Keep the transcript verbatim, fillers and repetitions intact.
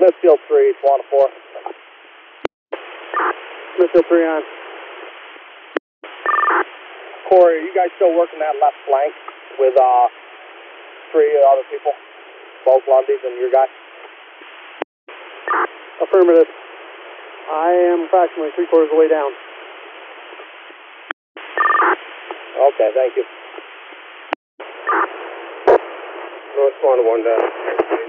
Smithfield three, Swan four. Smithfield three on. Corey, are you guys still working that left flank with uh three other people? Both Lundy's and your guy? Affirmative. I am approximately three quarters of the way down. Okay, thank you. North Swan one down.